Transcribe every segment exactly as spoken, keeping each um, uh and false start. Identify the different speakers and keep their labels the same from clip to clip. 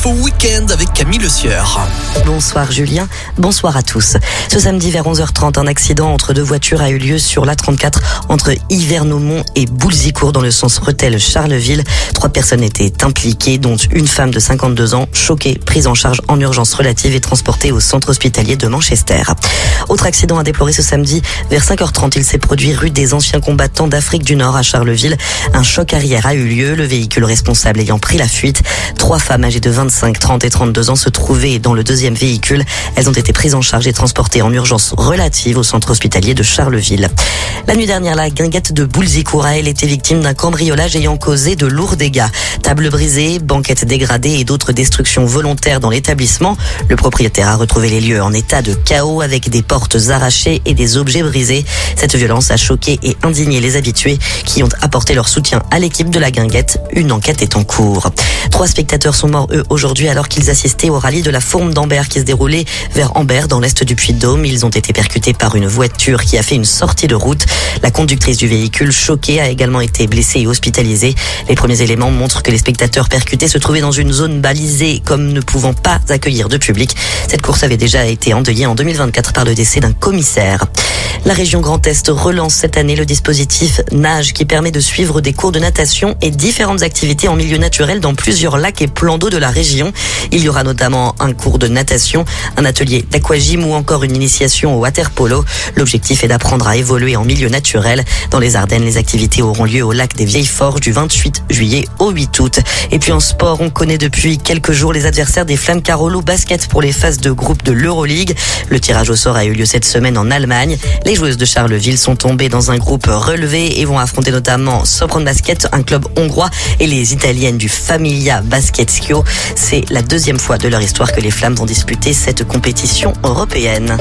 Speaker 1: l'info week-end avec Camille Le Sieur.
Speaker 2: Bonsoir Julien, bonsoir à tous. Ce samedi vers onze heures trente, un accident entre deux voitures a eu lieu sur l'A trente-quatre entre Yvernomont et Boulzicourt dans le sens Rethel-Charleville. Trois personnes étaient impliquées, dont une femme de cinquante-deux ans, choquée, prise en charge en urgence relative et transportée au centre hospitalier de Manchester. Autre accident à déplorer ce samedi vers cinq heures trente, il s'est produit rue des anciens combattants d'Afrique du Nord à Charleville. Un choc arrière a eu lieu, le véhicule responsable ayant pris la fuite. Trois femmes âgées de vingt-cinq, trente et trente-deux ans se trouvaient dans le deuxième véhicule. Elles ont été prises en charge et transportées en urgence relative au centre hospitalier de Charleville. La nuit dernière, la guinguette de Boulzicourt a elle été victime d'un cambriolage ayant causé de lourds dégâts. Tables brisées, banquettes dégradées et d'autres destructions volontaires dans l'établissement. Le propriétaire a retrouvé les lieux en état de chaos avec des portes arrachées et des objets brisés. Cette violence a choqué et indigné les habitués qui ont apporté leur soutien à l'équipe de la guinguette. Une enquête est en cours. Trois spectateurs sont morts, eux, aujourd'hui alors qu'ils assistaient au rallye de la Fourme d'Ambert qui se déroulait vers Ambert dans l'est du Puy-de-Dôme. Ils ont été percutés par une voiture qui a fait une sortie de route. La conductrice du véhicule, choquée, a également été blessée et hospitalisée. Les premiers éléments montrent que les spectateurs percutés se trouvaient dans une zone balisée comme ne pouvant pas accueillir de public. Cette course avait déjà été endeuillée en deux mille vingt-quatre par le décès d'un commissaire. La région Grand Est relance cette année le dispositif Nage qui permet de suivre des cours de natation et différentes activités en milieu naturel dans plusieurs lacs et plans d'eau de la région. Il y aura notamment un cours de natation, un atelier d'aquagym ou encore une initiation au water-polo. L'objectif est d'apprendre à évoluer en milieu naturel. Dans les Ardennes, les activités auront lieu au lac des Vieilles Forges du vingt-huit juillet au huit août. Et puis en sport, on connaît depuis quelques jours les adversaires des Flammes Carolo Basket pour les phases de groupe de l'Euroleague. Le tirage au sort a eu lieu cette semaine en Allemagne. Les joueuses de Charleville sont tombées dans un groupe relevé et vont affronter notamment Sopron Basket, un club hongrois, et les Italiennes du Famiglia Basket Schio. C'est la deuxième fois de leur histoire que les Flammes vont disputer cette compétition européenne.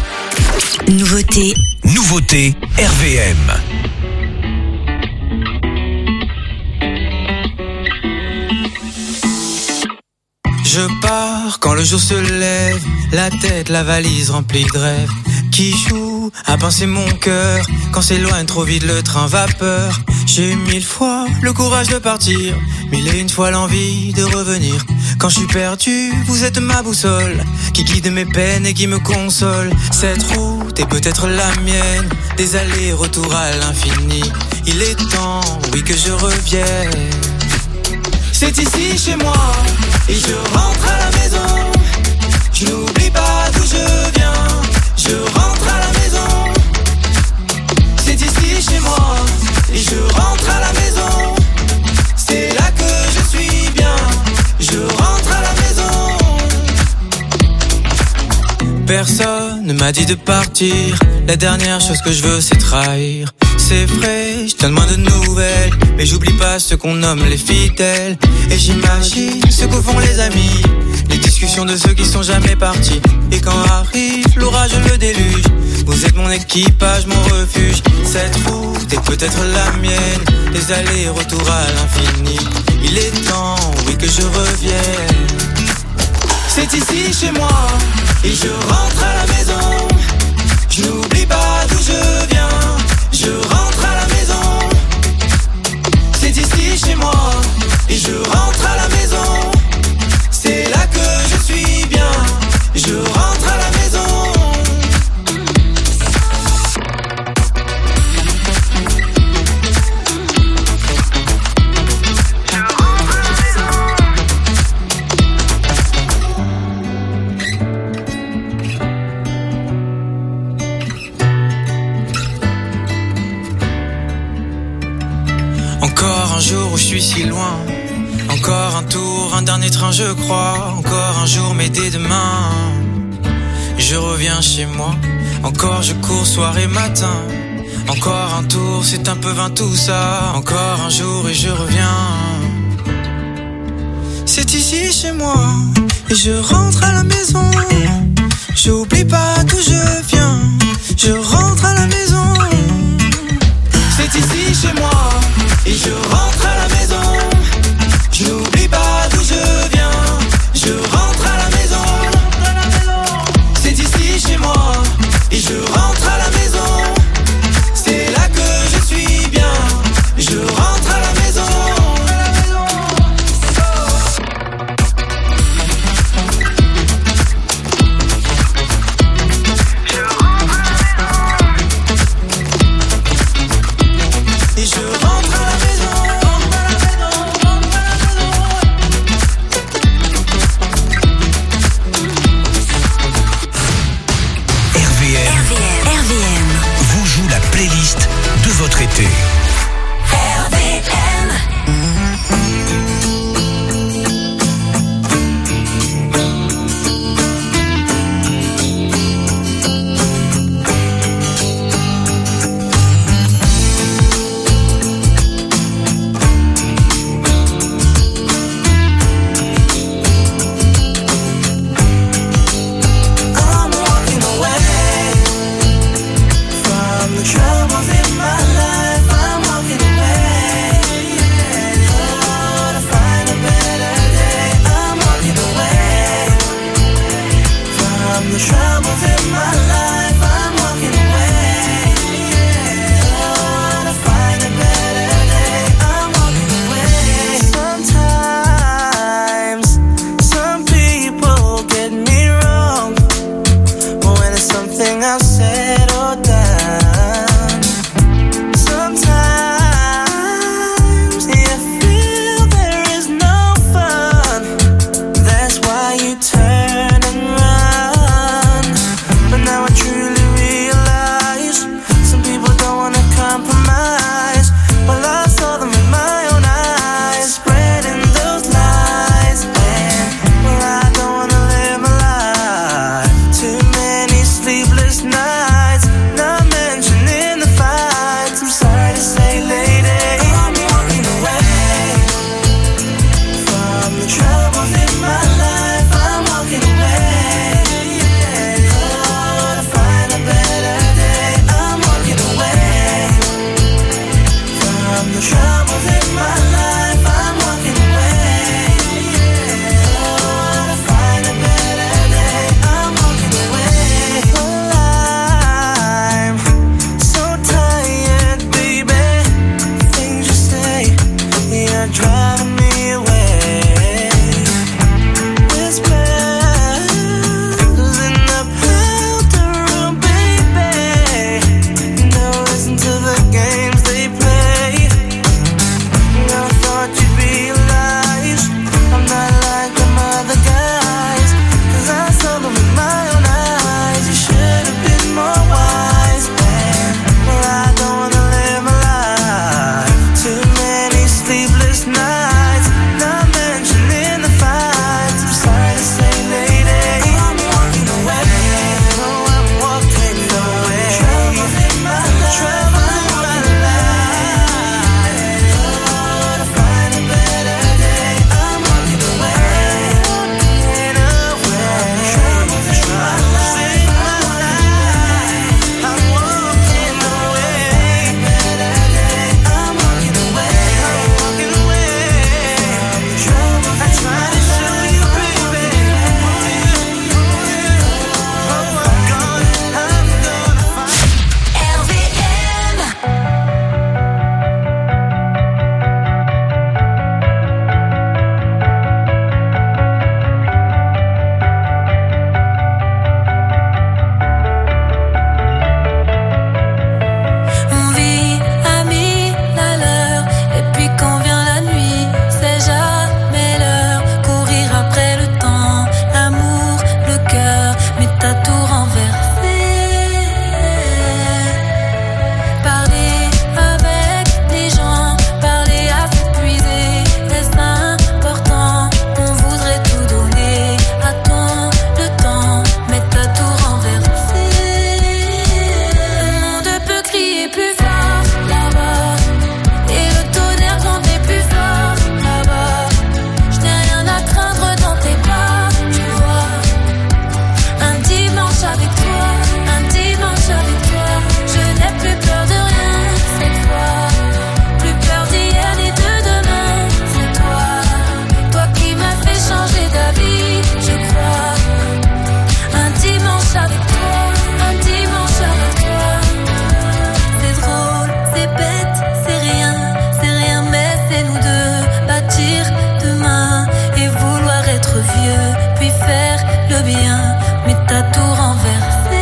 Speaker 3: Nouveauté.
Speaker 1: Nouveauté R V M.
Speaker 3: je pars, quand le jour se lève, la tête, la valise remplie de rêves, qui joue à pincer mon cœur, quand s'éloigne trop vite le train vapeur. J'ai mille fois le courage de partir, mille et une fois l'envie de revenir. Quand je suis perdu, vous êtes ma boussole, qui guide mes peines et qui me console. Cette route est peut-être la mienne, des allers-retours à l'infini. Il est temps, oui, que je revienne. C'est ici chez moi, et je rentre à la maison. Je n'oublie pas d'où je viens, je rentre à la maison. C'est ici chez moi, et je rentre à la maison. C'est là que je suis bien, je rentre à la maison. Personne ne m'a dit de partir, la dernière chose que je veux c'est trahir. C'est vrai, je donne moins de nouvelles, mais j'oublie pas ceux qu'on nomme les fidèles. Et j'imagine ce que font les amis, les discussions de ceux qui sont jamais partis. Et quand arrive l'orage, le déluge, vous êtes mon équipage, mon refuge. Cette route est peut-être la mienne, des allers-retours à l'infini. Il est temps, oui, que je revienne. C'est ici chez moi, et je rentre à la maison. Je n'oublie pas d'où je viens, je rentre à la maison. C'est ici chez moi, et je rentre à la maison. C'est là que je suis bien, je rentre à la maison. Encore un jour où je suis si loin, encore un tour, un dernier train je crois. Encore un jour mais dès demain je reviens chez moi. Encore je cours soir et matin, encore un tour, c'est un peu vain tout ça. Encore un jour et je reviens. C'est ici chez moi, et je rentre à la maison. J'oublie pas d'où je viens, je rentre à la maison. C'est ici chez moi, et je rentre à la maison. Je n'oublie pas d'où je viens, je rentre à la maison. C'est ici chez moi, et je rentre à la maison. C'est là que je suis bien, je rentre à la maison.
Speaker 4: t'as tout renversé.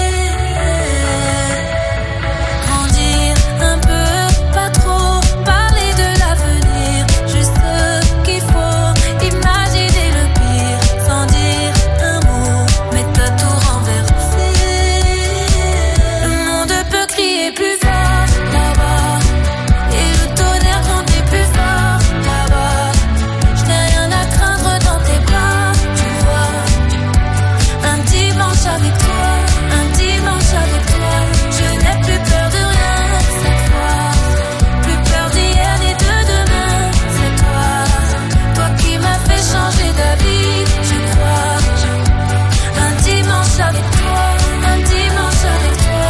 Speaker 4: Grandir un peu, pas trop, parler de l'avenir, juste ce qu'il faut, imaginer le pire, sans dire un mot, mais t'as tout renversé. Le monde peut crier plus fort là-bas, et le tonnerre gronder plus fort là-bas. Je n'ai rien à craindre dans tes bras, tu vois. Un dimanche avec toi, un dimanche avec toi, je n'ai plus peur de rien cette fois. Plus peur d'hier ni de demain, c'est toi. Toi qui m'as fait changer d'avis, je crois. Un dimanche avec toi, un dimanche avec toi.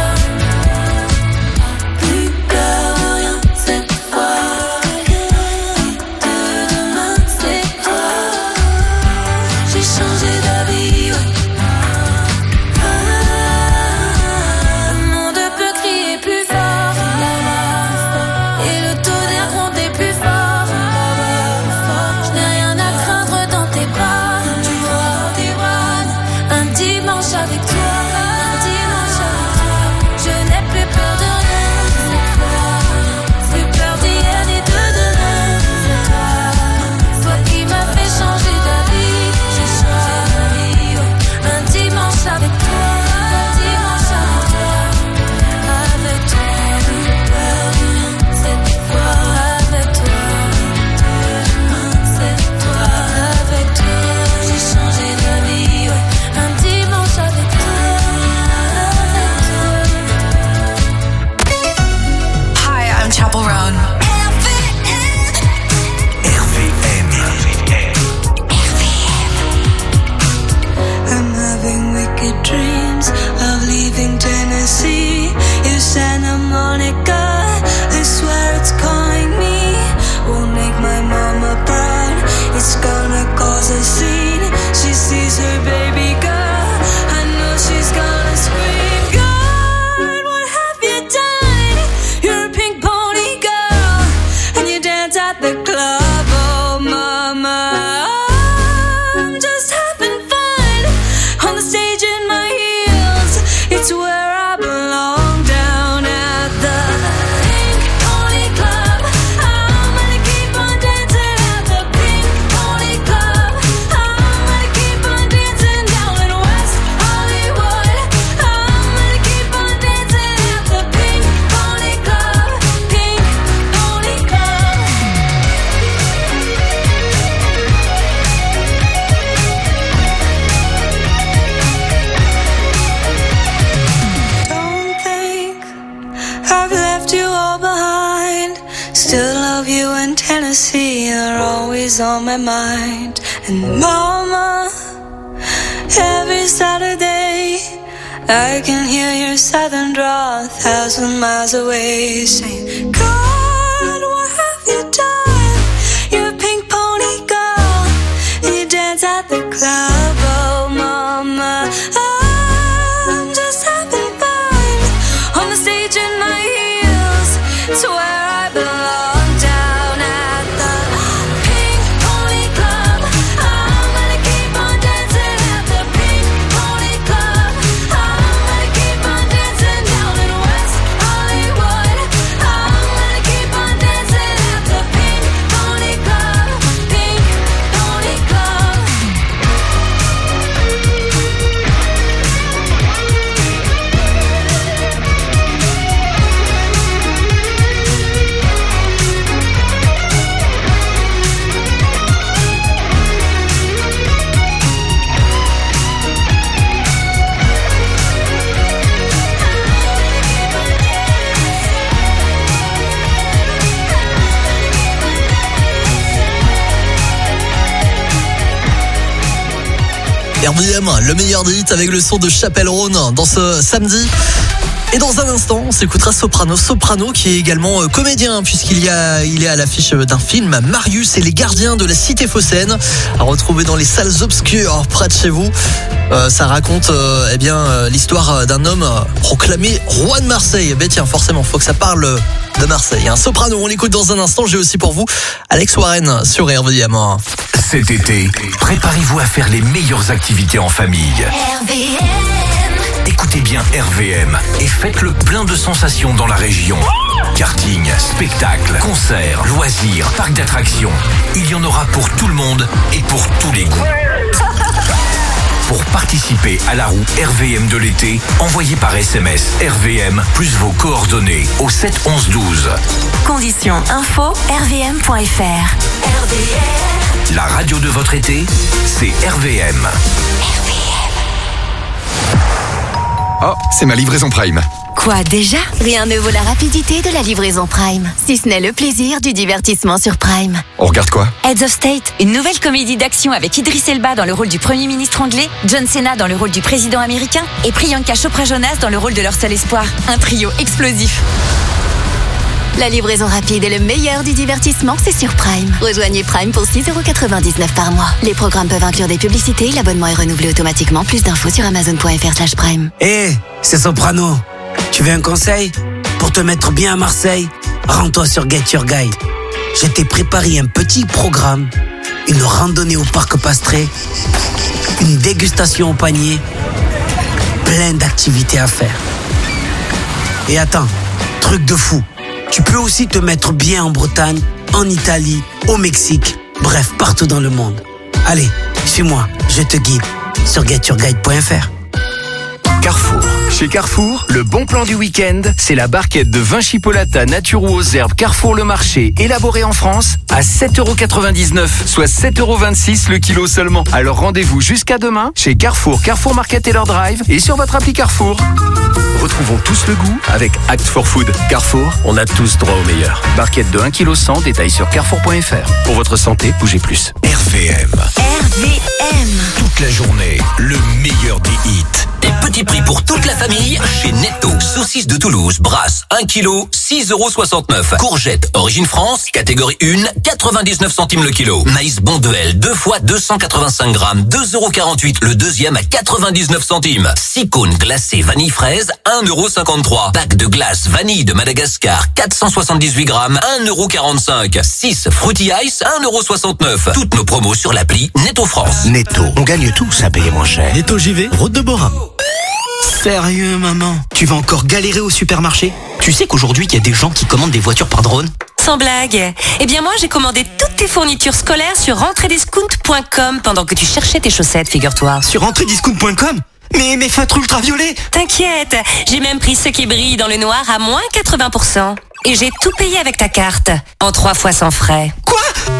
Speaker 4: Plus peur de rien cette fois. De demain, c'est toi. J'ai changé d'avis, ouais. Le monde peut crier plus fort là-bas, et le tonnerre gronder plus fort là-bas. Je n'ai rien à craindre dans tes bras, tu vois, tes bras. Un dimanche avec toi, un dimanche avec toi, je n'ai plus peur de rien cette fois. Plus peur d'hier ni de demain, c'est toi. Toi qui m'as fait changer d'avis, j'ai changé d'avis, ouais. Un dimanche avec toi, un dimanche avec toi. Avec toi, plus peur de rien cette fois. Avec toi, demain c'est toi. Avec toi, j'ai changé d'avis, ouais. Un dimanche avec toi, avec toi.
Speaker 5: Hi, I'm Chapel Roan.
Speaker 4: I'm having wicked dreams of leaving Tennessee. You Santa Monica, I swear it's calling me. Won't make my mama proud, it's gonna cause a scene. She sees her baby girl, I know she's gonna scream. God, what have you done? You're a pink pony girl, and you dance at the club, oh mama. I'm just having fun on the stage in my heels. It's where I belong, down at the Pink Pony Club. I'm gonna keep on dancing at the Pink Pony Club. I'm gonna keep on dancing down in West Hollywood. I'm gonna keep on dancing at the Pink Pony Club. Pink Pony Club. Don't think I've left you all behind. Still love you in Tennessee, you're always on my mind. And mama, every Saturday I can hear your southern drawl a thousand miles away, saying, God, what have you done? You're a pink pony girl, and you dance at the club, oh mama. I'm just having fun on the stage in my heels. It's where I belong, down at the Pink Pony Club. I'm gonna keep on dancing at the Pink Pony Club. I'm gonna keep on dancing down in West Hollywood. I'm gonna keep on dancing at the Pink Pony Club. Pink Pony Club.
Speaker 1: R V M, le meilleur des hits avec le son de Chapel Roan dans ce samedi. Et dans un instant, on s'écoutera Soprano. Soprano qui est également euh, comédien puisqu'il y a, il est à l'affiche d'un film, Marius et les gardiens de la cité phocéenne, à retrouver dans les salles obscures près de chez vous. Euh, ça raconte euh, eh bien euh, l'histoire d'un homme proclamé roi de Marseille. Eh ben tiens, forcément, faut que ça parle de Marseille. Un Soprano, on l'écoute dans un instant. J'ai aussi pour vous Alex Warren sur R V M.
Speaker 6: Cet été, préparez-vous à faire les meilleures activités en famille.
Speaker 4: R V M.
Speaker 6: Écoutez bien R V M et faites le plein de sensations dans la région. Karting, spectacles, concerts, loisirs, parcs d'attractions. Il y en aura pour tout le monde et pour tous les goûts. Pour participer à la roue R V M de l'été, envoyez par S M S R V M plus vos coordonnées au sept onze douze.
Speaker 5: Conditions info r v m point f r. R V M.
Speaker 6: La radio de votre été, c'est R V M.
Speaker 5: R V M.
Speaker 7: Oh, c'est ma livraison Prime.
Speaker 8: Quoi déjà? Rien ne vaut la rapidité de la livraison Prime, si ce n'est le plaisir du divertissement sur Prime.
Speaker 7: On regarde quoi?
Speaker 8: Heads of State, une nouvelle comédie d'action avec Idris Elba dans le rôle du Premier ministre anglais, John Cena dans le rôle du président américain et Priyanka Chopra Jonas dans le rôle de leur seul espoir. Un trio explosif. La livraison rapide et le meilleur du divertissement, c'est sur Prime. Rejoignez Prime pour six euros quatre-vingt-dix-neuf par mois. Les programmes peuvent inclure des publicités, l'abonnement est renouvelé automatiquement. Plus d'infos sur amazon point f r slash prime.
Speaker 9: Hé, hey, c'est Soprano. Tu veux un conseil? Pour te mettre bien à Marseille, rends-toi sur Get Your Guide. Je t'ai préparé un petit programme, une randonnée au parc Pastré, une dégustation au panier, plein d'activités à faire. Et attends, truc de fou, tu peux aussi te mettre bien en Bretagne, en Italie, au Mexique, bref, partout dans le monde. Allez, suis-moi, je te guide sur get your guide point f r.
Speaker 10: Carrefour. Chez Carrefour, le bon plan du week-end, c'est la barquette de vin chipolata nature ou aux herbes Carrefour Le Marché, élaboré en France, à sept euros quatre-vingt-dix-neuf, soit sept euros vingt-six le kilo seulement. Alors rendez-vous jusqu'à demain chez Carrefour, Carrefour Market et leur drive et sur votre appli Carrefour. Retrouvons tous le goût avec Act for Food. Carrefour, on a tous droit au meilleur. Barquette de un virgule cent kilos, détail sur carrefour point f r. Pour votre santé, bougez plus.
Speaker 6: R V M.
Speaker 8: R V M.
Speaker 6: Toute la journée, le meilleur des hits.
Speaker 11: Des petits prix pour toute la famille chez Netto. Saucisse de Toulouse, brasse, un kilo, six euros soixante-neuf. Courgette, origine France, catégorie un, quatre-vingt-dix-neuf centimes le kilo. Maïs Bonduel, deux fois deux cent quatre-vingt-cinq grammes, deux euros quarante-huit. Le deuxième à quatre-vingt-dix-neuf centimes. six cônes glacés vanille fraise, un euro cinquante-trois. Pack de glace vanille de Madagascar, quatre cent soixante-dix-huit grammes, un euro quarante-cinq. six Fruity Ice, un euro soixante-neuf. Toutes nos promos sur l'appli Netto France.
Speaker 6: Netto, on gagne tous à payer moins cher.
Speaker 12: Netto J V, route de Bora. Sérieux, maman? Tu vas encore galérer au supermarché? Tu sais qu'aujourd'hui, il y a des gens qui commandent des voitures par drone?
Speaker 8: Sans blague. Eh bien moi, j'ai commandé toutes tes fournitures scolaires sur rentrée discount point com pendant que tu cherchais tes chaussettes, figure-toi.
Speaker 12: Sur rentrée discount point com? Mais mes feutres ultraviolets!
Speaker 8: T'inquiète, j'ai même pris ceux qui brillent dans le noir à moins quatre-vingts pour cent. Et j'ai tout payé avec ta carte, en trois fois sans frais.
Speaker 12: Quoi?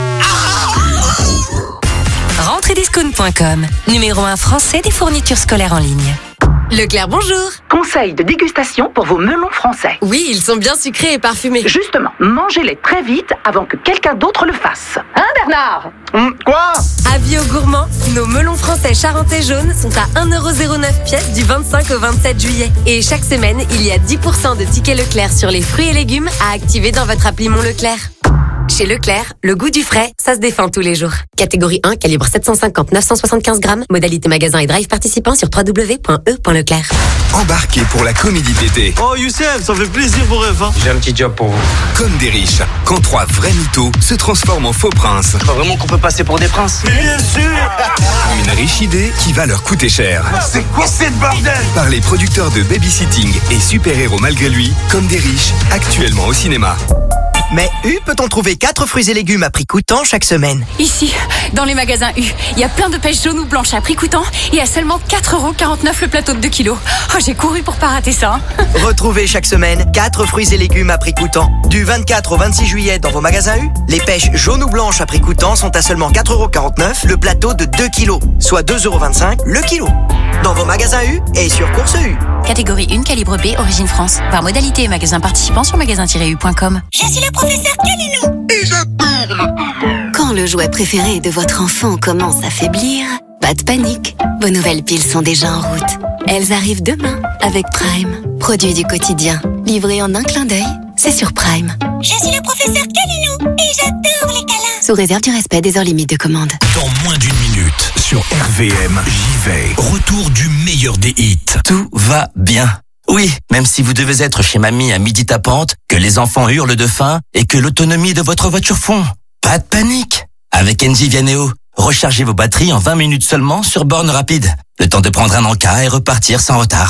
Speaker 8: rentrée discount point com, numéro un français des fournitures scolaires en ligne.
Speaker 13: Leclerc, bonjour.
Speaker 14: Conseil de dégustation pour vos melons français.
Speaker 13: Oui, ils sont bien sucrés et parfumés.
Speaker 14: Justement, mangez-les très vite avant que quelqu'un d'autre le fasse. Hein, Bernard?
Speaker 9: Hum, Quoi?
Speaker 13: Avis aux gourmands, nos melons français charentais jaunes sont à un euro zéro neuf pièce du vingt-cinq au vingt-sept juillet. Et chaque semaine, il y a dix pour cent de tickets Leclerc sur les fruits et légumes à activer dans votre appli Mon Leclerc. Chez Leclerc, le goût du frais, ça se défend tous les jours. Catégorie un, calibre sept cent cinquante à neuf cent soixante-quinze grammes. Modalité magasin et drive participant sur w w w point e point leclerc.
Speaker 7: Embarquez pour la comédie d'été.
Speaker 12: Oh Youssef, ça fait plaisir pour F. Hein.
Speaker 9: J'ai un petit job pour vous.
Speaker 7: Comme des riches, quand trois vrais mythos se transforment en faux princes.
Speaker 9: Pas vraiment qu'on peut passer pour des princes.
Speaker 12: Mais bien sûr.
Speaker 7: Une riche idée qui va leur coûter cher.
Speaker 9: C'est quoi cette bordel?
Speaker 7: Par les producteurs de Babysitting et Super-héros malgré lui, Comme des riches, actuellement au cinéma.
Speaker 15: Mais U peut-on trouver quatre fruits et légumes à prix coûtant chaque semaine?
Speaker 5: Ici, dans les magasins U, il y a plein de pêches jaunes ou blanches à prix coûtant et à seulement quatre euros quarante-neuf le plateau de deux kilos. Oh, j'ai couru pour pas rater ça. Hein.
Speaker 15: Retrouvez chaque semaine quatre fruits et légumes à prix coûtant. Du vingt-quatre au vingt-six juillet dans vos magasins U, les pêches jaunes ou blanches à prix coûtant sont à seulement quatre euros quarante-neuf le plateau de deux kilos, soit deux euros vingt-cinq le kilo. Dans vos magasins U et sur Course U.
Speaker 5: Catégorie un, calibre B, origine France. Par modalité et magasin participant sur magasin tiret u point com.
Speaker 8: Je suis le professeur Calino et j'adore. Quand le jouet préféré de votre enfant commence à faiblir, pas de panique. Vos nouvelles piles sont déjà en route. Elles arrivent demain avec Prime. Produit du quotidien, livré en un clin d'œil, c'est sur Prime.
Speaker 16: Je suis le professeur Calino et j'adore les câlins.
Speaker 8: Sous réserve du respect des heures limites de commande.
Speaker 6: Dans moins d'une minute, sur R V M, j'y vais. Retour du meilleur des hits.
Speaker 11: Tout va bien. Oui, même si vous devez être chez mamie à midi tapante, que les enfants hurlent de faim et que l'autonomie de votre voiture fond. Pas de panique. Avec Engie Vianeo, rechargez vos batteries en vingt minutes seulement sur borne rapide. Le temps de prendre un encas et repartir sans retard.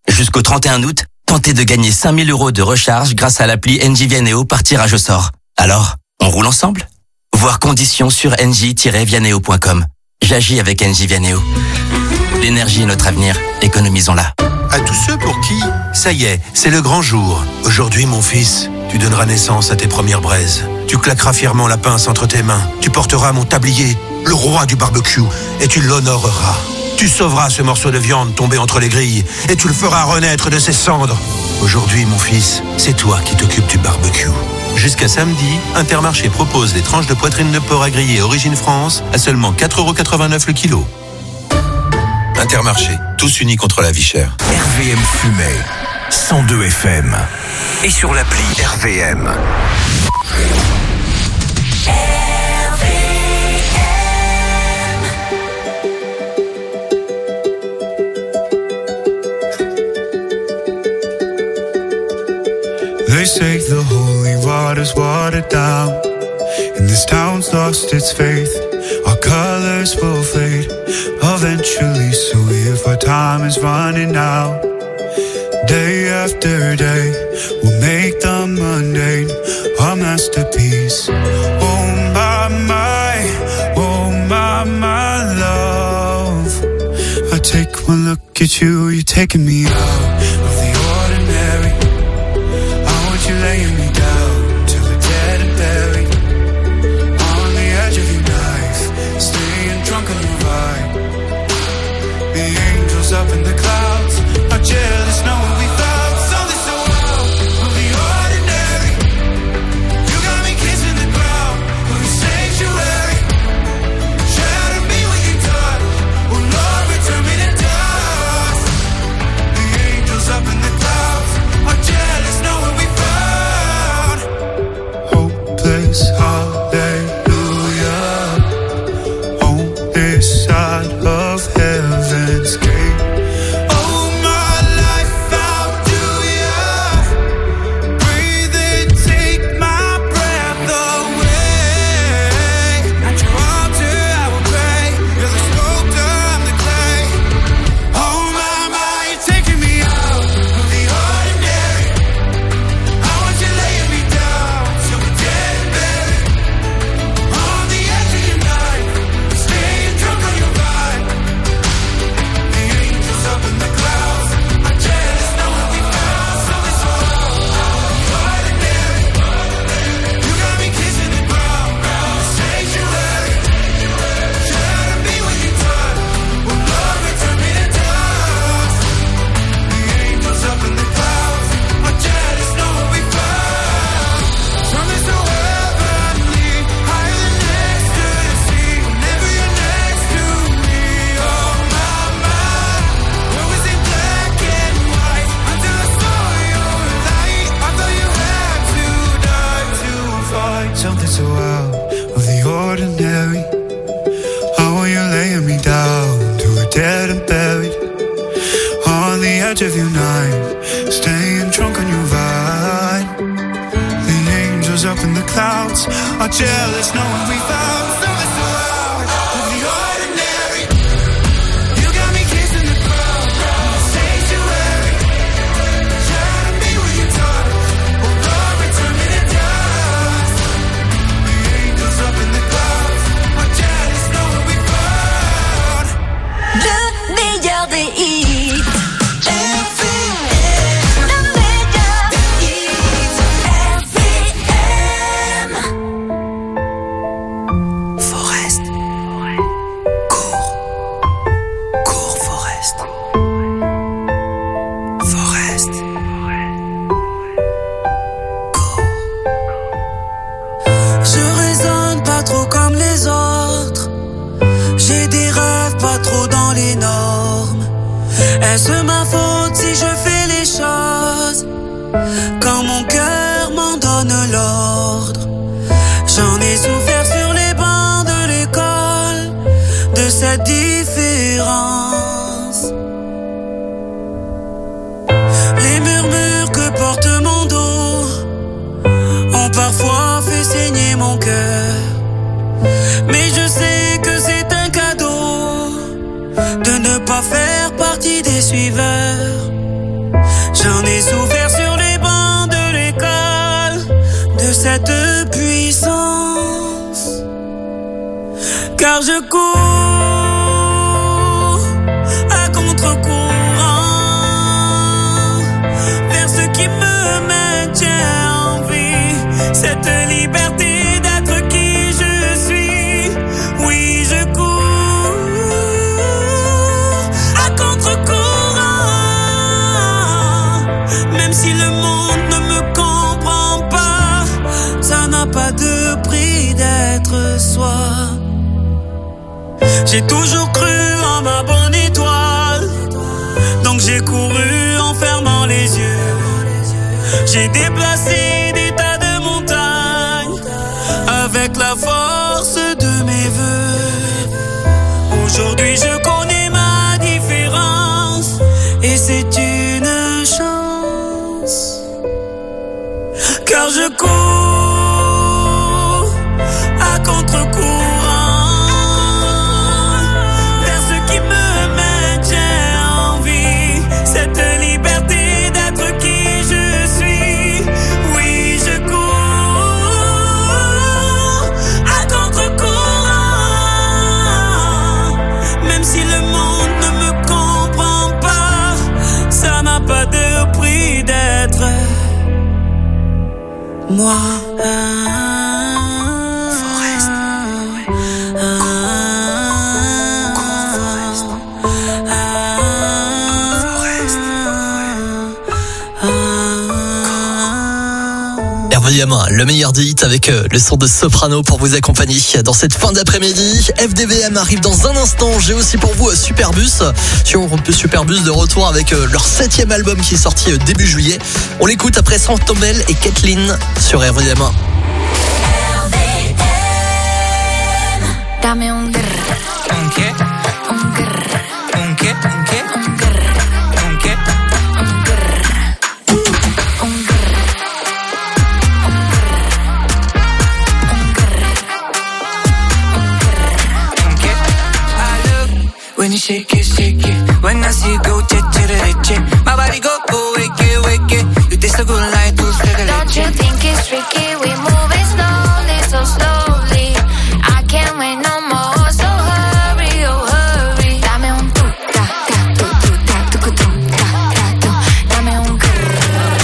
Speaker 17: Jusqu'au trente et un août, tentez de gagner cinq mille euros de recharge grâce à l'appli Engie Vianeo par tirage au sort. Alors, on roule ensemble? Voir conditions sur engie tiret vianeo point com. J'agis avec Engie Vianeo. L'énergie est notre avenir, économisons-la.
Speaker 18: À tous ceux pour qui, ça y est, c'est le grand jour. Aujourd'hui, mon fils, tu donneras naissance à tes premières braises. Tu claqueras fièrement la pince entre tes mains. Tu porteras mon tablier, le roi du barbecue, et tu l'honoreras. Tu sauveras ce morceau de viande tombé entre les grilles, et tu le feras renaître de ses cendres. Aujourd'hui, mon fils, c'est toi qui t'occupes du barbecue. Jusqu'à samedi, Intermarché propose des tranches de poitrine de porc à griller Origine France à seulement quatre euros quatre-vingt-neuf le kilo. Intermarché, tous unis contre la vie chère.
Speaker 6: R V M Fumay, cent deux F M. Et sur l'appli R V M.
Speaker 19: They say the holy water's watered down, and this town's lost its faith. Our colors will fade eventually, so if our time is running out, day after day, we'll make the mundane our masterpiece. Oh my, my, oh my, my love. I take one look at you, you're taking me out of the ordinary. You're laying me down till we're dead and buried on the edge of your knife, staying drunk on your vibe. The angels up in the clouds are jealous knowing we found something so out of the ordinary. You got me kissing the ground of your sanctuary. Shatter me when you touch, oh Lord, return me to dust. The angels up in the clouds are jealous knowing we hallelujah, on this side of heaven's gate. Oh, my life, how do ya breathe and take my breath away? At your altar I will pray, you're the sculptor, I'm the clay. Oh, my, my, you're taking me out of the ordinary. I want you laying me down till we're dead and buried on the edge of your knife, staying drunk on your vibe. The angels up in the clouds are jealous knowing we found something so ordinary. You got me kissing the ground, the sanctuary. Shatter me when you touch, oh Lord, return me to dust. The angels up in the clouds are jealous knowing we found something so heavenly, higher than ecstasy. Whenever you're next to me, oh my, my. Where was it black and white until I saw your light? I thought you had to die to fight something so out of the ordinary. How are you laying me down to a dead and buried on the edge of your night, staying drunk on your vibe. The angels up in the clouds are jealous knowing we found something so out of the ordinary. You got me kissing the ground, the sanctuary. Shatter me when you touch, oh Lord, return me to dust. The angels up in the clouds are jealous knowing we found
Speaker 4: Le meilleur des hits. R V M. Le meilleur des hits. R V M.
Speaker 20: Forest. Cours. Cours, Forest. Forest.
Speaker 21: Je raisonne pas trop comme les autres. J'ai des rêves pas trop dans les normes. Est-ce ma faute si je fais les choses quand mon cœur m'en donne l'ordre? J'en ai souffert sur les bancs de l'école de cette différence. Les murmures que porte mon dos ont parfois fait saigner mon cœur. Mais je sais que c'est un cadeau de ne pas faire partie des suiveurs. J'en ai souffert sur les bancs de l'école, de cette puissance. Car je cours à contre-courant vers ce qui me maintient en vie, cette liberté d'être qui je suis. Oui, je cours à contre-courant, même si le monde ne me comprend pas, ça n'a pas de prix d'être soi. J'ai toujours cru en ma bonne étoile, donc j'ai couru en fermant les yeux. J'ai déplacé des tas de montagnes avec la force de mes vœux. Aujourd'hui je connais ma différence et c'est une chance, car je cours à contre-courant vers ce qui me maintient en vie, cette liberté d'être qui je suis. Oui, je cours à contre-courant, même si le monde ne me comprend pas, ça n'a pas de prix d'être moi. Forest.
Speaker 1: R V M, le meilleur des hits avec euh, le son de Soprano pour vous accompagner dans cette fin d'après-midi. F D V M arrive dans un instant. J'ai aussi pour vous euh, Superbus. Sur Superbus de retour avec euh, leur septième album qui est sorti euh, début juillet. On l'écoute après Santomel et Kathleen sur R V M.
Speaker 4: Dame un grr.
Speaker 3: Un qué?
Speaker 4: Un grr.
Speaker 3: Un qué? Un qué?
Speaker 4: Un grr.
Speaker 3: Un qué?
Speaker 4: Un grr. Un grr.
Speaker 3: Un qué? I look when you shake it, shake it. When I see you go, che, che, re, che. My body go, go, wake it, wake it. You taste so good like dulce de
Speaker 4: Don't you
Speaker 3: leche.
Speaker 4: think it's tricky? We moving slowly, so slowly. I can't wait no more, so hurry, oh hurry. Dame un tu, ta, ta, tu, tu, ta, tu, tu, tu, ta, ta, tu. Dame un grrr.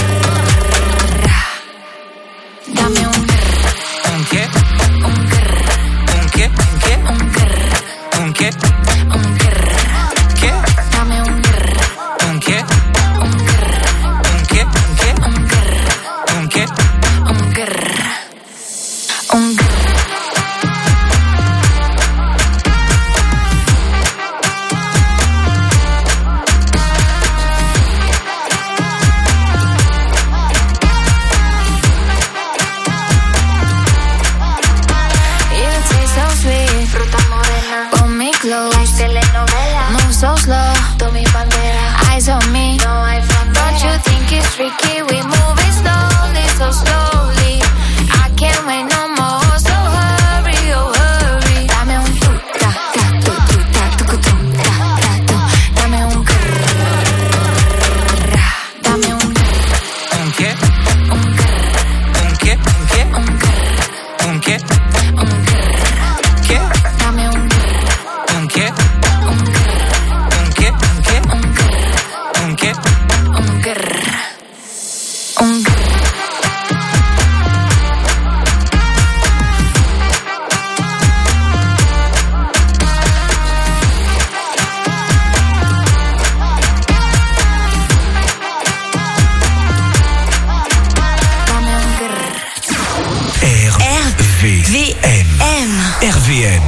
Speaker 4: Dame un grrr.
Speaker 3: Un qué?
Speaker 4: Un grrr.
Speaker 3: Un qué? Un qué?
Speaker 4: Un grrr.
Speaker 3: Un qué?
Speaker 4: Un grrr.
Speaker 3: ¿Qué?
Speaker 4: Dame un grrr.
Speaker 3: Un qué?
Speaker 4: Un grrr.
Speaker 3: Un qué? Un qué?
Speaker 4: Un grrr.
Speaker 3: Un qué?
Speaker 4: Un grrr. Un grrr. You taste so sweet, fruta morena. Pull me close, like telenovela. Move so slow, tú mi bandera. Eyes on me, no hay frontera. Don't you think it's tricky? We moving slowly, so slowly. I can't wait no more, so hurry, oh hurry. Dame un tu, ta, ta, tu, tu, ta, tu, tu, tu, ta, ta, tu. Dame un grrr. Dame un grrr.
Speaker 3: Un qué?
Speaker 4: Un grrr.
Speaker 3: Un qué? Un qué?
Speaker 4: Un grrr.
Speaker 3: Un qué?
Speaker 4: Un grrr.
Speaker 3: ¿Qué?
Speaker 4: Dame un grrr.
Speaker 3: Un qué?
Speaker 4: Un grrr.
Speaker 3: Un qué? Un qué?
Speaker 4: Un grrr.
Speaker 3: Un qué?
Speaker 4: Un grrr. Un grrr. Dame un grrr.
Speaker 6: R V M. R V M.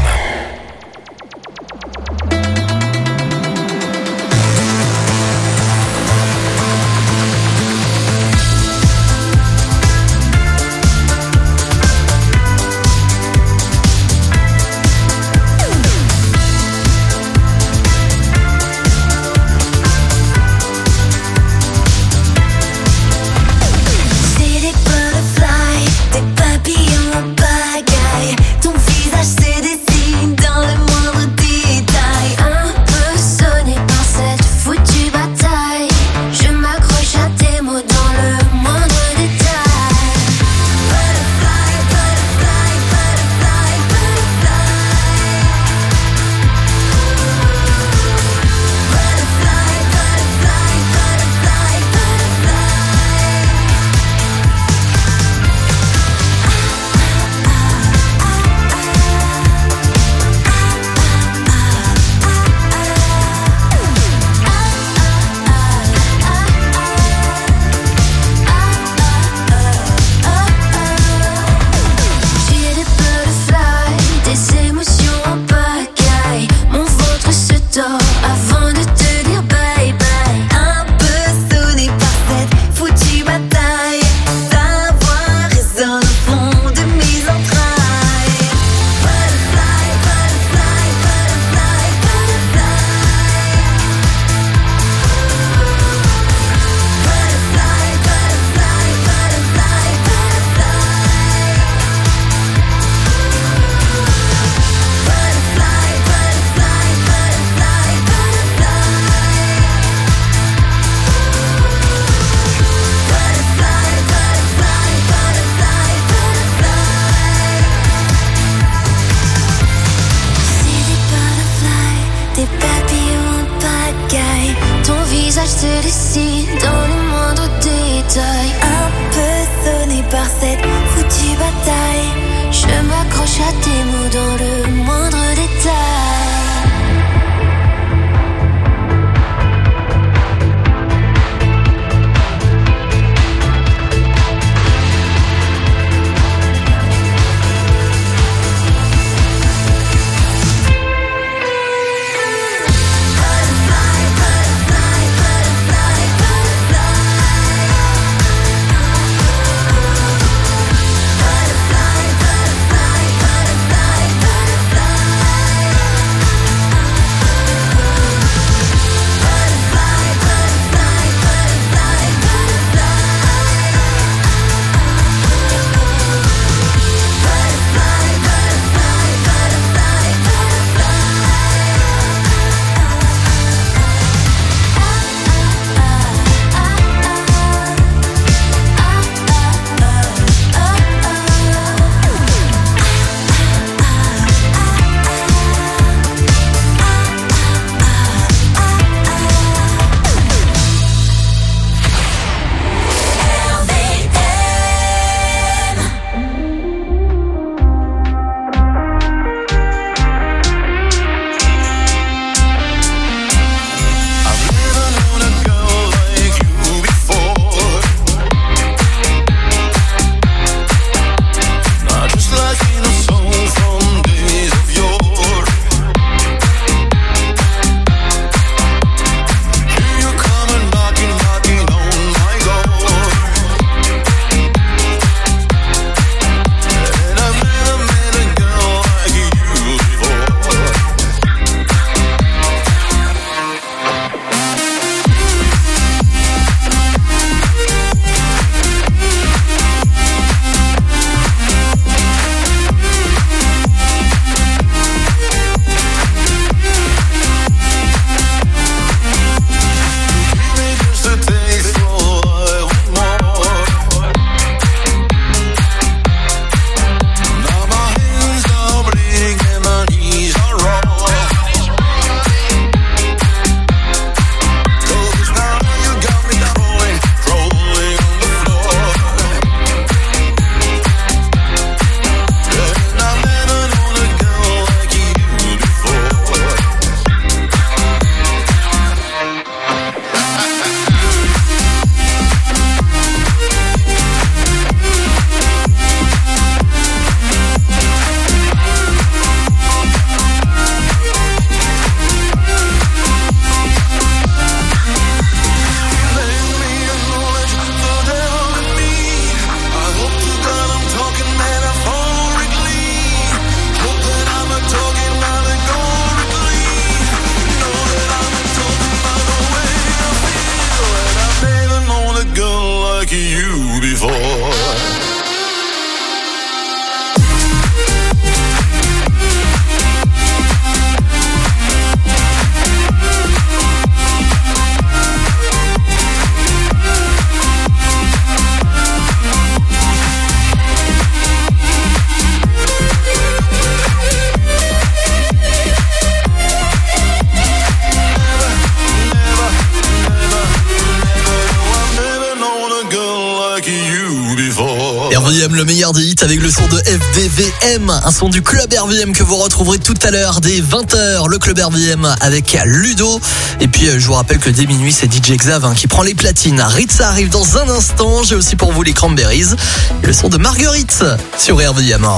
Speaker 4: C'est des butterflies, des papillons en pagaille. Ton visage c'est des cils. c'est d'ici, dans les moindres détails. Un peu sonné par cette foutue bataille, je m'accroche à tes mots dans le moindre détail.
Speaker 1: R V M, le meilleur des hits avec le son de F D V M, un son du Club R V M que vous retrouverez tout à l'heure dès vingt heures. Le Club R V M avec Ludo. Et puis je vous rappelle que dès minuit c'est D J Xav hein, qui prend les platines. Ritza arrive dans un instant. J'ai aussi pour vous les Cranberries. Et le son de Marguerite sur R V M.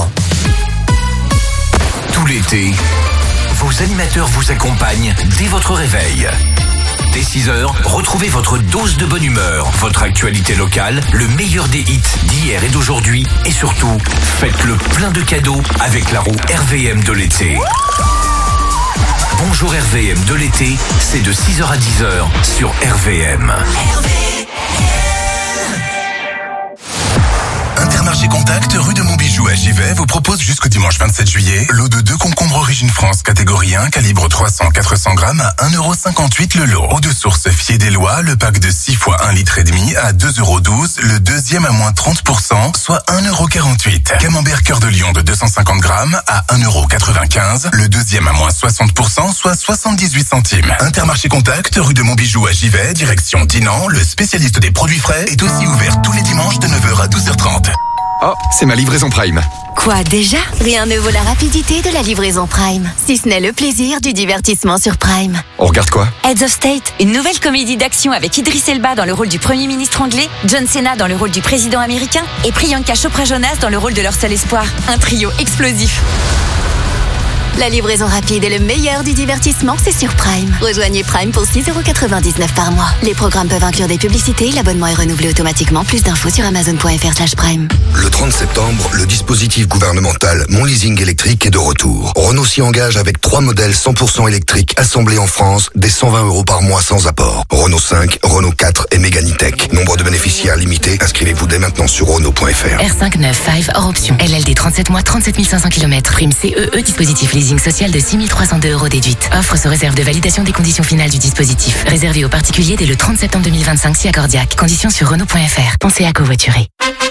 Speaker 6: Tout l'été, vos animateurs vous accompagnent dès votre réveil. Dès six heures, retrouvez votre dose de bonne humeur, votre actualité locale, le meilleur des hits d'hier et d'aujourd'hui, et surtout, faites le plein de cadeaux avec la roue R V M de l'été. Bonjour R V M de l'été, c'est de six heures à dix heures sur R V M.
Speaker 2: Intermarché Intermarché Contact, rue de Montbijou à Givet, vous propose jusqu'au dimanche vingt-sept juillet lot de deux concombres Origine France catégorie un, calibre trois cents à quatre cents grammes à un euro cinquante-huit le lot. Eau de source Fier des Lois, le pack de six fois un litre et demi à deux euros douze, le deuxième à moins trente pour cent, soit un euro quarante-huit. Camembert Cœur de Lion de deux cent cinquante grammes à un euro quatre-vingt-quinze, le deuxième à moins soixante pour cent, soit soixante-dix-huit centimes. Intermarché Contact, rue de Montbijou à Givet, direction Dinan, le spécialiste des produits frais est aussi ouvert tous les dimanches de neuf heures à douze heures trente.
Speaker 7: Oh, c'est ma livraison Prime.
Speaker 8: Quoi déjà? Rien ne vaut la rapidité de la livraison Prime, si ce n'est le plaisir du divertissement sur Prime.
Speaker 7: On regarde quoi?
Speaker 8: Heads of State, une nouvelle comédie d'action avec Idris Elba dans le rôle du Premier ministre anglais, John Cena dans le rôle du président américain et Priyanka Chopra Jonas dans le rôle de leur seul espoir. Un trio explosif. La livraison rapide et le meilleur du divertissement, c'est sur Prime. Rejoignez Prime pour six euros quatre-vingt-dix-neuf par mois. Les programmes peuvent inclure des publicités, l'abonnement est renouvelé automatiquement. Plus d'infos sur amazon point f r slash prime.
Speaker 22: Le trente septembre, le dispositif gouvernemental Mon Leasing électrique est de retour. Renault s'y engage avec trois modèles cent pour cent électriques assemblés en France, dès cent vingt euros par mois sans apport. Renault cinq, Renault quatre et Mégane E-Tech. Nombre de bénéficiaires limité. Inscrivez-vous dès maintenant sur Renault point f r.
Speaker 23: R cinq neuf cinq hors option. L L D trente-sept mois, trente-sept mille cinq cents kilomètres. Prime C E E, dispositif leasing social de six mille trois cent deux euros déduite. Offre sous réserve de validation des conditions finales du dispositif. Réservé aux particuliers dès le trente septembre deux mille vingt-cinq si accordiaque. Conditions sur Renault point f r. Pensez à covoiturer.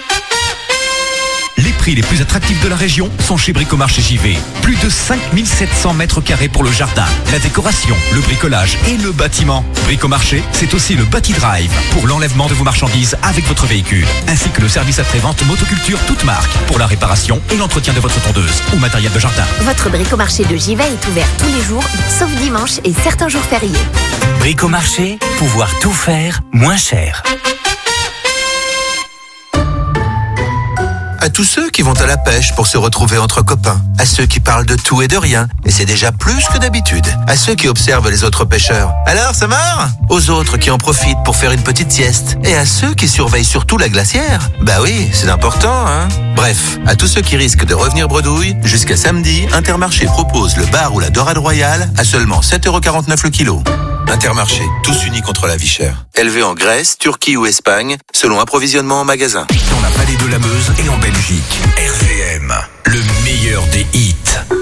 Speaker 24: Les prix les plus attractifs de la région sont chez Bricomarché J V. Plus de cinq mille sept cents mètres carrés pour le jardin, la décoration, le bricolage et le bâtiment. Bricomarché, c'est aussi le Bati Drive pour l'enlèvement de vos marchandises avec votre véhicule, ainsi que le service après-vente motoculture toute marque pour la réparation et l'entretien de votre tondeuse ou matériel de jardin.
Speaker 25: Votre Bricomarché de Givet est ouvert tous les jours, sauf dimanche et certains jours fériés.
Speaker 6: Bricomarché, pouvoir tout faire moins cher.
Speaker 18: À tous ceux qui vont à la pêche pour se retrouver entre copains, à ceux qui parlent de tout et de rien, et c'est déjà plus que d'habitude, à ceux qui observent les autres pêcheurs. Alors, ça marre? Aux autres qui en profitent pour faire une petite sieste, et à ceux qui surveillent surtout la glacière. Bah oui, c'est important, hein. Bref, à tous ceux qui risquent de revenir bredouille, jusqu'à samedi, Intermarché propose le bar ou la dorade royale à seulement sept euros quarante-neuf le kilo. Intermarché, tous unis contre la vie chère. Élevé en Grèce, Turquie ou Espagne, selon approvisionnement en magasin.
Speaker 6: Dans la vallée de la Meuse et en Belgique, R V M, le meilleur des hits.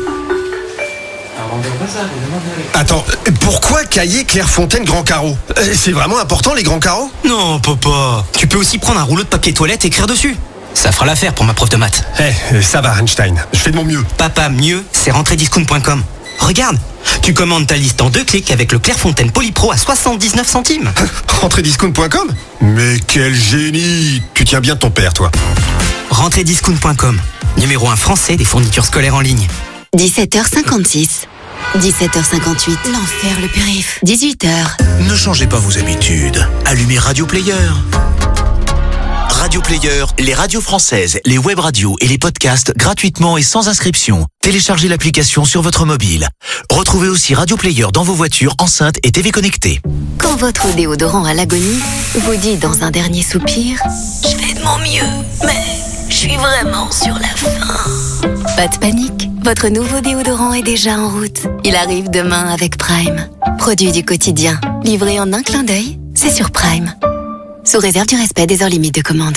Speaker 26: Attends, pourquoi Caillé, Clairefontaine, Grand Carreau? C'est vraiment important les grands carreaux?
Speaker 12: Non, papa. Tu peux aussi prendre un rouleau de papier toilette et écrire dessus. Ça fera l'affaire pour ma prof de maths.
Speaker 26: Eh, ça va Einstein, je fais de mon mieux.
Speaker 12: Papa, mieux, c'est rentrediscount point com. Regarde, tu commandes ta liste en deux clics avec le Clairefontaine Polypro à soixante-dix-neuf centimes.
Speaker 26: Rentrediscount point com? Mais quel génie! Tu tiens bien de ton père, toi.
Speaker 12: Rentrediscount point com, numéro un français des fournitures scolaires en ligne.
Speaker 8: dix-sept heures cinquante-six. dix-sept heures cinquante-huit. L'enfer, le périph. dix-huit heures.
Speaker 27: Ne changez pas vos habitudes. Allumez Radio Player. Radio Player, les radios françaises, les web radios et les podcasts gratuitement et sans inscription. Téléchargez l'application sur votre mobile. Retrouvez aussi Radio Player dans vos voitures, enceintes et T V connectées.
Speaker 8: Quand votre déodorant à l'agonie vous dit dans un dernier soupir « Je fais de mon mieux, mais je suis vraiment sur la fin ». Pas de panique, votre nouveau déodorant est déjà en route. Il arrive demain avec Prime. Produit du quotidien, livré en un clin d'œil, c'est sur Prime. Sous réserve du respect des heures limites de commande.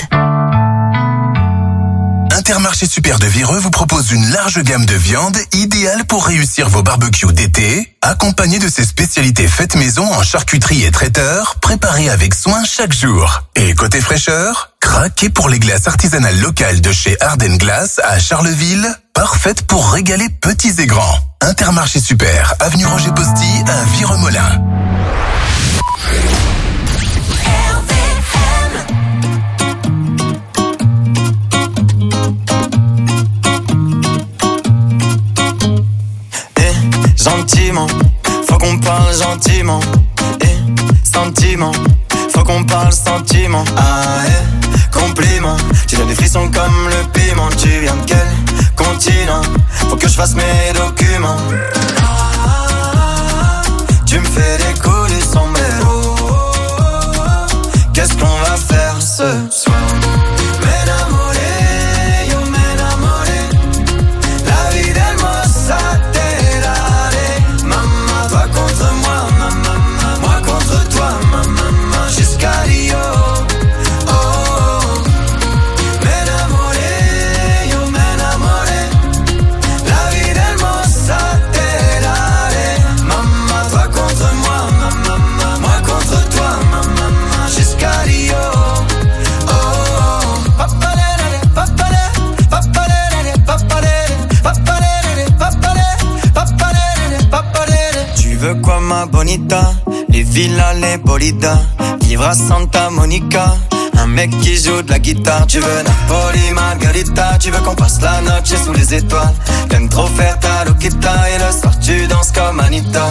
Speaker 2: Intermarché Super de Vireux vous propose une large gamme de viandes idéale pour réussir vos barbecues d'été, accompagnée de ses spécialités faites maison en charcuterie et traiteur, préparées avec soin chaque jour. Et côté fraîcheur, craquez pour les glaces artisanales locales de chez Ardennes Glace à Charleville, parfaites pour régaler petits et grands. Intermarché Super, avenue Roger Posty à Vireux-Molin.
Speaker 3: Gentiment, faut qu'on parle gentiment. Eh, sentiment, faut qu'on parle sentiment. Ah, eh, compliment. Tu donnes des frissons comme le piment. Tu viens de quel continent? Faut que je fasse mes documents. Ah, tu me fais des coups du sombrero. Qu'est-ce qu'on va faire ce soir? M'enamoré, yo m'enamoré. La vie d'Hermosa. Jusqu'à Rio, oh, oh. M'enamoré, Bonita, les villas, les bolidas, vivre à Santa Monica. Un mec qui joue de la guitare, tu veux Napoli, Margarita, tu veux qu'on passe la noche sous les étoiles. T'aimes trop faire ta loquita et le soir tu danses comme Anita.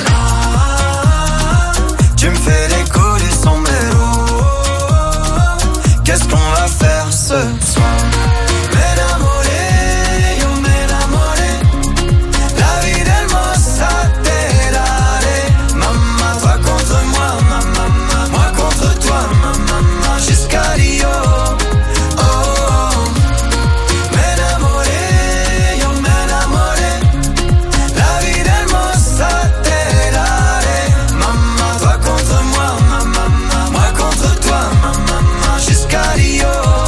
Speaker 3: Tu me fais les coups du sombrero. Qu'est-ce qu'on va faire ce soir? M'enamoré, yo m'enamoré. La vie d'Hermosa te daré. Maman, toi contre moi, maman, moi contre toi, maman, jusqu'à Rio. Oh, oh. M'enamoré, yo m'enamoré. La vie d'Hermosa te daré. Maman, toi contre moi, maman, moi contre toi, maman, jusqu'à Rio.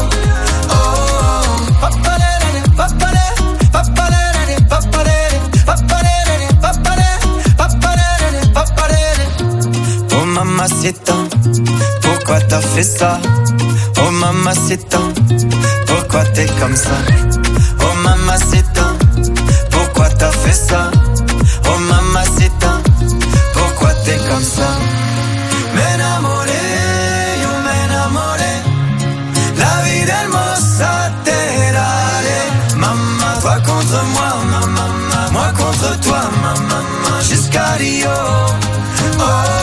Speaker 3: Oh mamacita, pourquoi t'as fait ça? Oh mamacita, pourquoi t'es comme ça? Oh mamacita, pourquoi t'as fait ça? Oh mamacita, pourquoi t'es comme ça? M'enamoré, yo m'enamoré. La vie d'Hermosa te daré. Maman, toi contre moi, maman, moi contre toi, maman, jusqu'à Rio. Oh,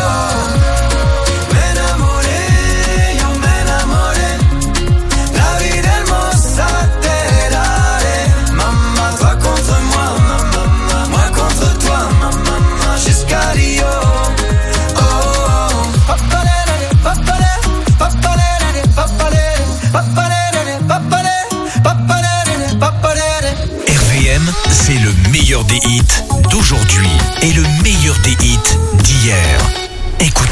Speaker 3: m'enamoré, yo m'enamoré. La vie d'Hermosa te daré. Maman, toi contre moi, maman, moi contre toi, maman, jusqu'à Rio. Oh, papalé, papalé, papalé, papalé, papalé, papalé, papalé.
Speaker 24: R V M, c'est le meilleur des hits d'aujourd'hui et le meilleur des hits d'hier. Écoutez.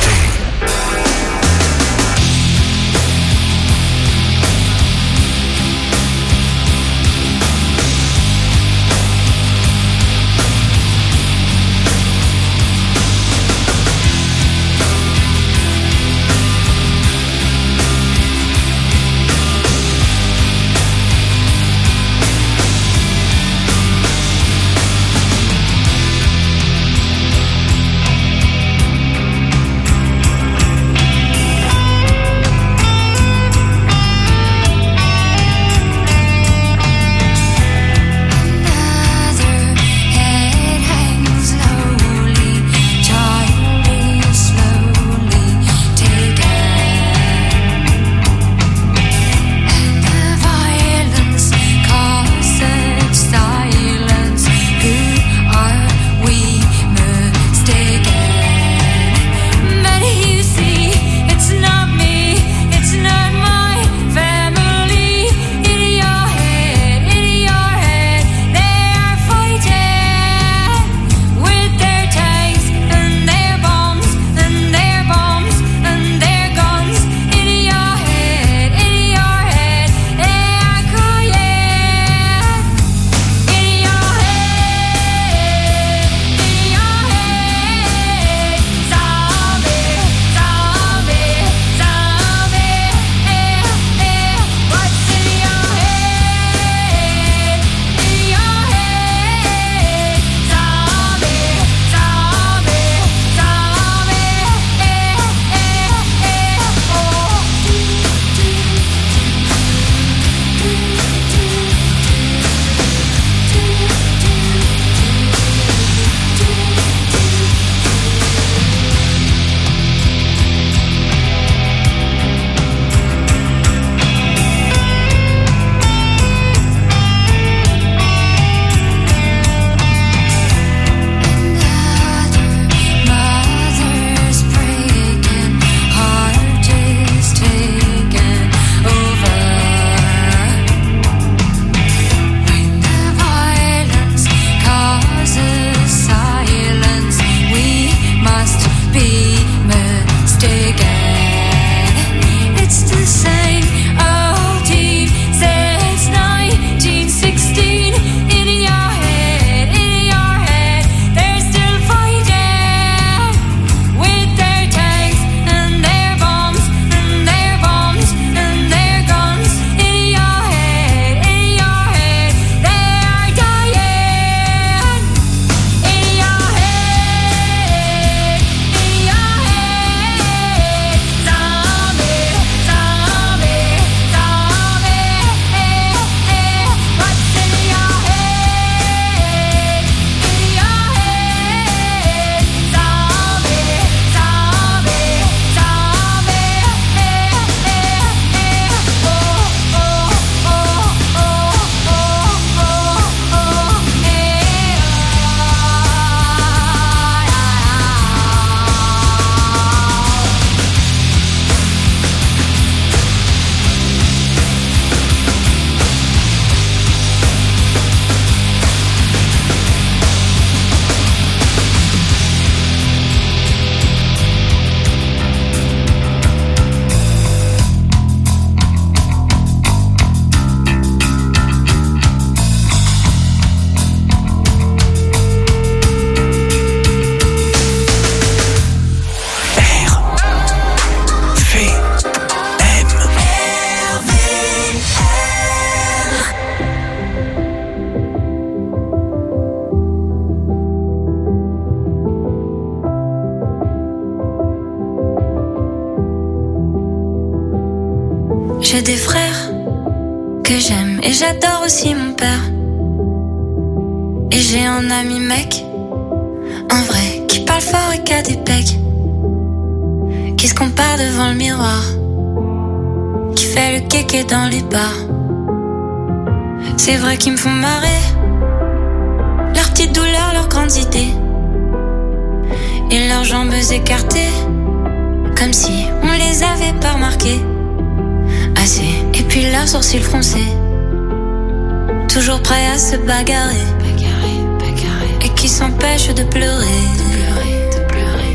Speaker 4: J'ai des frères que j'aime et j'adore aussi mon père. Et j'ai un ami mec, un vrai, qui parle fort et qui a des pecs, qui se compare devant le miroir, qui fait le kéké dans les bars. C'est vrai qu'ils me font marrer, leurs petites douleurs, leurs grandes idées, et leurs jambes écartées, comme si on les avait pas remarquées assez. Et puis leurs sourcils froncés, toujours prêts à se bagarrer, bagarrer, bagarrer, et qui s'empêchent de pleurer, de pleurer, de pleurer.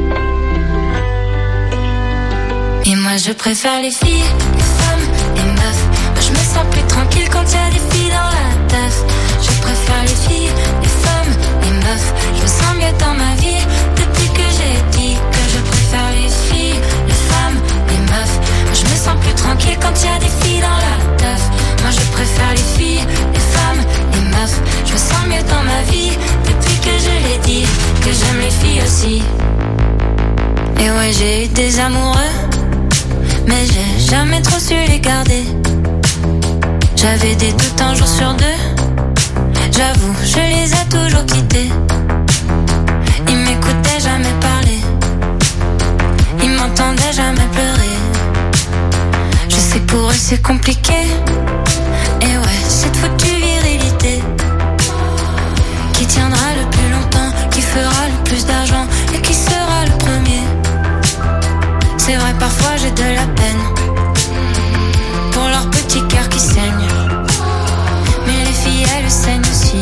Speaker 4: Et moi je préfère les filles, les femmes, les meufs. Moi je me sens plus tranquille quand y a des filles dans la teuf. Je préfère les filles, les femmes, les meufs. Je me sens mieux dans ma vie depuis que j'ai dit que je préfère les filles, les femmes, les meufs. Moi je me sens plus tranquille quand y a des filles dans la teuf. Moi je préfère les filles, les femmes, les meufs. Je me sens mieux dans ma vie depuis que je l'ai dit que j'aime les filles aussi. Et ouais, j'ai eu des amoureux, mais j'ai jamais trop su les garder. J'avais des doutes un jour sur deux, j'avoue, je les ai toujours quittés. Ils m'écoutaient jamais parler, ils m'entendaient jamais pleurer. Je sais que pour eux c'est compliqué, et ouais, cette foutue virilité qui tiendra le plus longtemps, qui fera le plus d'argent et qui sera le premier. C'est vrai, parfois j'ai de la peine pour leur petit cœur qui saigne, mais les filles elles saignent aussi.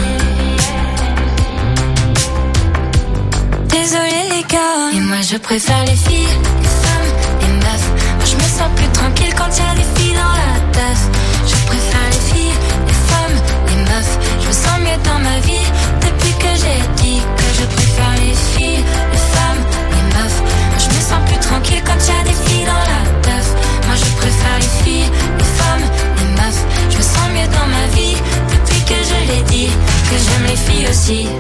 Speaker 4: Désolé les gars, et moi je préfère les filles, les femmes, les meufs. Moi je me sens plus tranquille quand y a des filles dans la teuf. Je préfère les filles, les femmes, les meufs. Je me sens mieux dans ma vie depuis que j'ai dit que je préfère les filles, les femmes, les meufs. Moi je me sens plus tranquille quand y a des filles dans la teuf. Moi je préfère les filles, les femmes, les meufs. Je me sens mieux dans ma vie depuis que je l'ai dit que j'aime les filles aussi.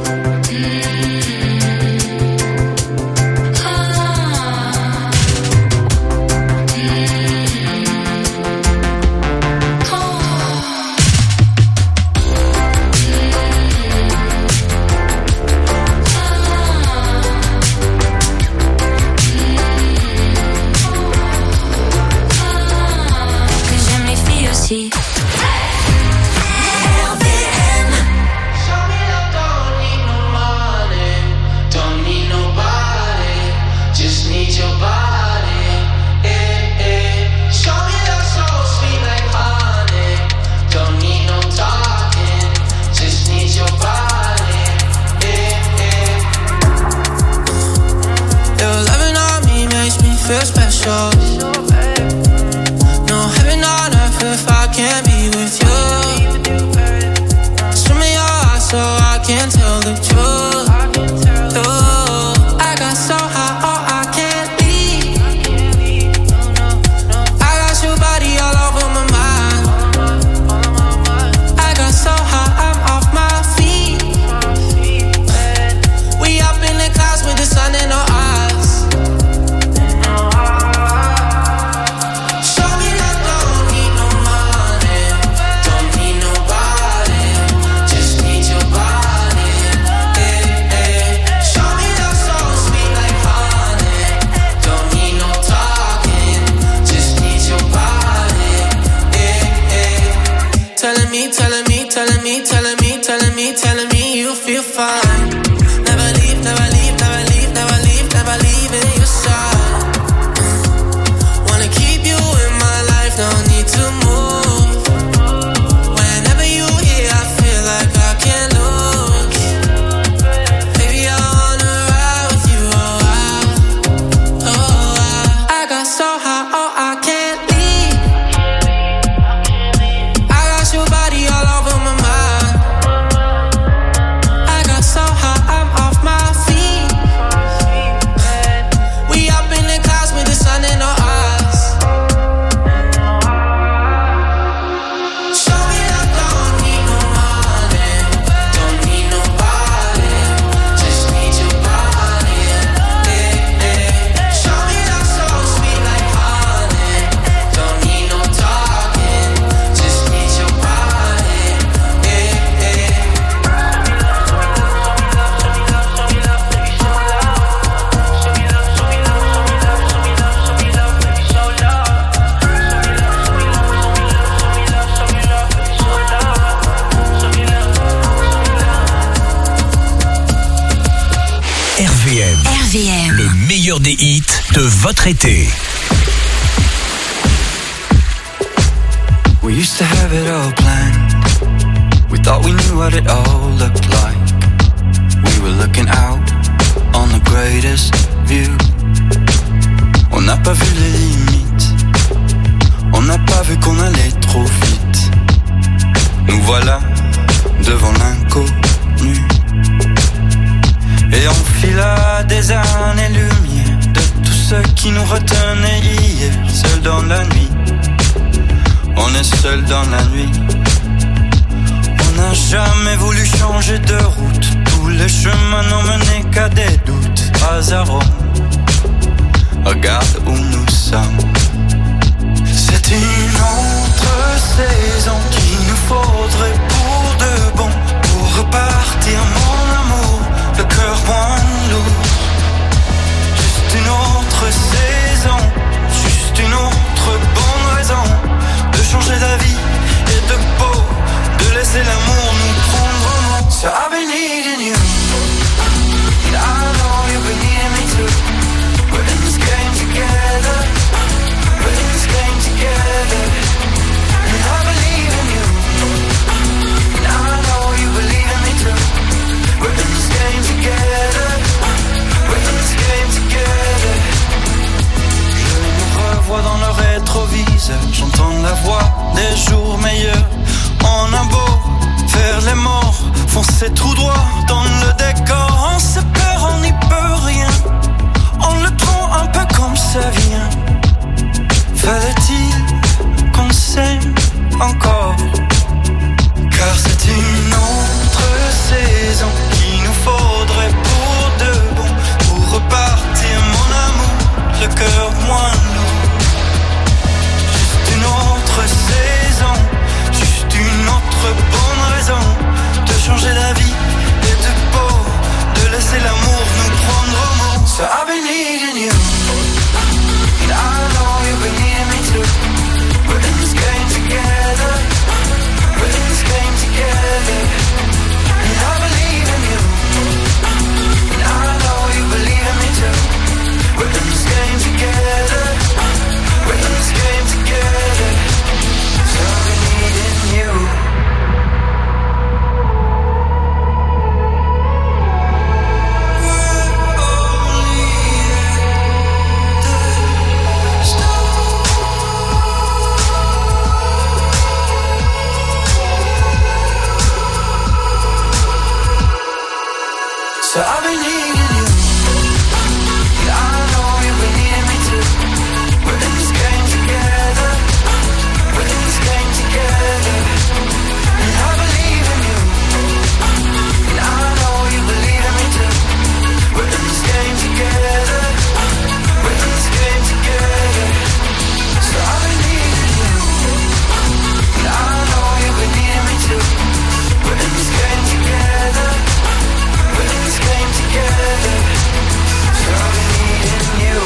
Speaker 3: Feel special. No heaven on earth if I can't be with you. Show me your eyes so I can tell the truth. Ooh, I got so high, oh I can't leave. I got your body all over my mind. I got so high, I'm off my feet. We up in the clouds with the sun in our eyes. Telling me, telling me, telling me, telling me, telling me you feel fine. Never leave, never leave, never leave, never leave, never leave in your side. Wanna keep you in my life, no need to move. Whenever you here, I feel like I can't lose. Baby, I wanna ride with you, oh I, oh I. I got so high, oh I can't leave. I got your body all over my mind. I got so high,
Speaker 6: meilleur des hits de votre été.
Speaker 3: We used to have it all planned. We thought we knew what it all looked like. We were looking out on the greatest view. On n'a pas vu les limites. On n'a pas vu qu'on allait trop vite. Nous voilà devant l'inconnu. Et on fila des années-lumière de tout ce qui nous retenait hier. Seul dans la nuit, on est seul dans la nuit. On n'a jamais voulu changer de route. Tous les chemins n'ont mené qu'à des doutes. Hasard, regarde où nous sommes. C'est une autre saison qu'il nous faudrait pour de bon. Pour repartir mon amour, le cœur moins lourd. Juste une autre saison, juste une autre bonne raison de changer d'avis et de peau, de laisser l'amour nous prendre en main. So I've been needing you, and I know you've been needing me too. We're in this game together, we're in this game together. And I believe in you, and I know you believe in me too. We're in this game together, we're in this game together. Je nous revois dans le rétroviseur, j'entends la voix des jours meilleurs. On a beau faire les morts, foncer tout droit dans le décor. On se perd, on n'y peut rien, on le prend un peu comme ça vient. Fallait-il qu'on s'aime encore? Car c'est une autre saison qu'il nous faudrait pour de bon. Pour repartir mon amour, le cœur moins lourd. Juste une autre saison, juste une autre bonne raison de changer d'avis et de peau, de laisser l'amour nous prendre au mot. So I've been needing you, and I know you've been needing me too. We're in this game together, we're in this game together. And I believe in you, and I know you believe in me too. We're in this game together, we're in this game together. So I've been needing you. So I've been needing you, and I know you've been needing me too. We're in this game together, we're in this game together. And I believe in you, and I know you believe in me too. We're in this game together, we're in this game together. So I've been needing you, and I know you've been needing me too. We're in this game together, we're in this game together. So I've been needing you.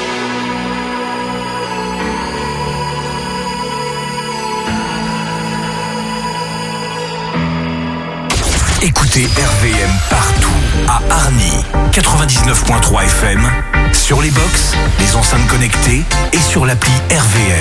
Speaker 6: Écoutez R V M partout, à Arny, quatre-vingt-dix-neuf point trois F M, sur les box, les enceintes connectées et sur l'appli R V M.